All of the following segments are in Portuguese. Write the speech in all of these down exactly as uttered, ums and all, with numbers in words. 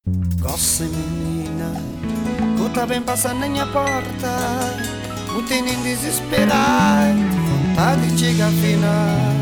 Gosse menina, que tá bem passando na minha porta, o tenho em desesperar, vontade de chegar a final.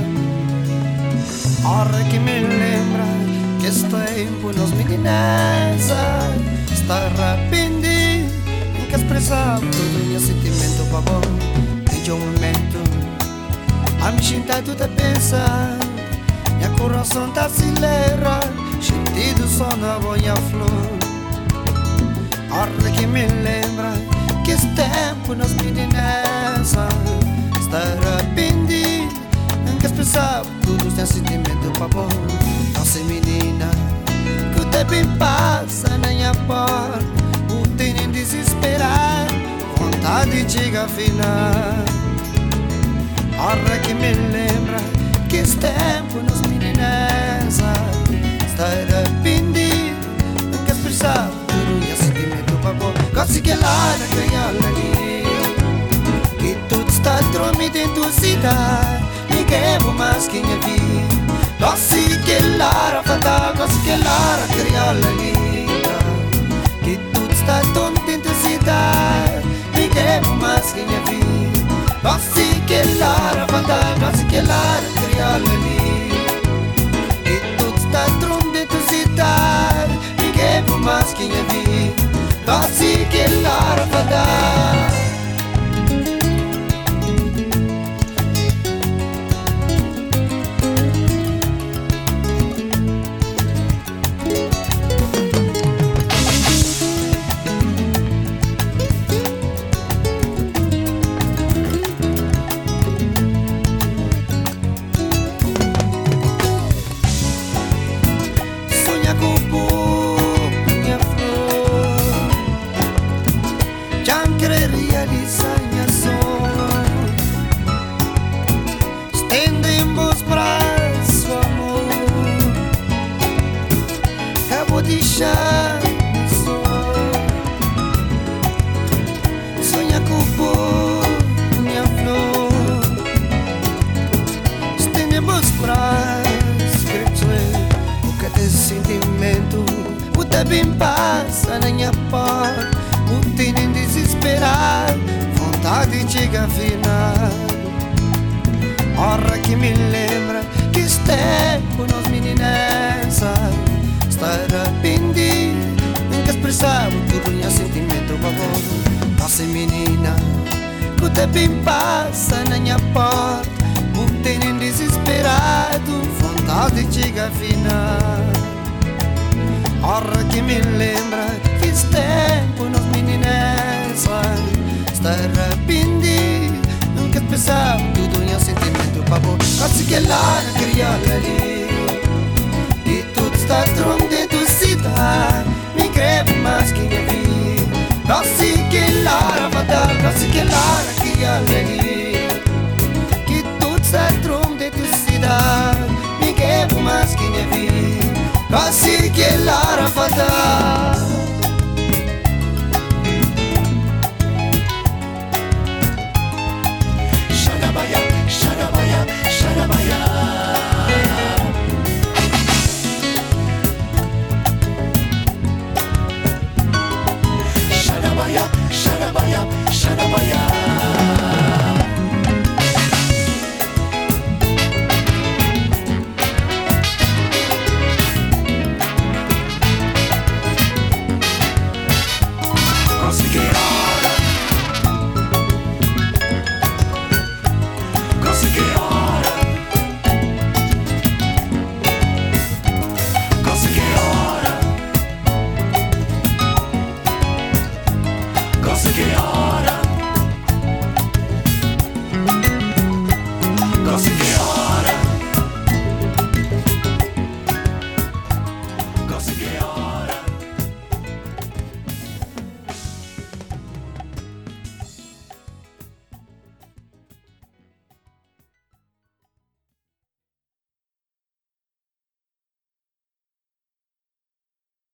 Hora que me lembra que este tempo nós meninas está arrependido, em que expressava todo o meu sentimento para bom. Desde um momento a me sentar tudo a pensar, meu coração tá acelera, sentido só na boia flor. Hora que me lembra que esse tempo nós meninas está arrependido, em que expressava todos os teus sentimentos para bom. Nossa menina, que o tempo passa na minha porta, o tenho em desesperar, vontade de chegar a final. Hora que me lembra que esse tempo nós meninas está arrependido, em que expressava todo o meu sentimento para bom. Gosto que lá na criança ali, que tudo está dormindo em tua cidade, ninguém vou mais quem é vi. Gosto que lá a fatal, gosto que lá a criança ali, que tudo está dormindo em tua cidade, ninguém vou mais quem é vi. Gosto que lá a fatal, gosto que lá a criança ali, que tudo está dormindo em tua cidade, ninguém vou mais quem é vi. Gosto que lá a fatal. Realizar minha sonho, estendemos braços, amor, acabou de deixar sonho, sonha com o povo, minha flor, estendemos braços, quero dizer, o que tem sentimento, o tempo passa na minha porta, o tenho em desesperar, vontade de chegar a final. Hora que me lembra que este tempo nós meninas está arrependido, em que expressava todo o meu sentimento para bom. Nossa menina, que o tempo passa na minha porta, o tenho em desesperado, vontade de chegar a final. Hora que me lembra que este tempo nós meninas está arrependido, nunca pensava tudo em um sentimento para bom. Gosto que lá na criança ali, e tudo está tronco dentro da cidade, me creve mais que eu vi. Gosto que lá na fatal, gosto que lá na criança ali, que tudo está tronco dentro da cidade, me creve mais que eu vi. Gosto que lá na fatal.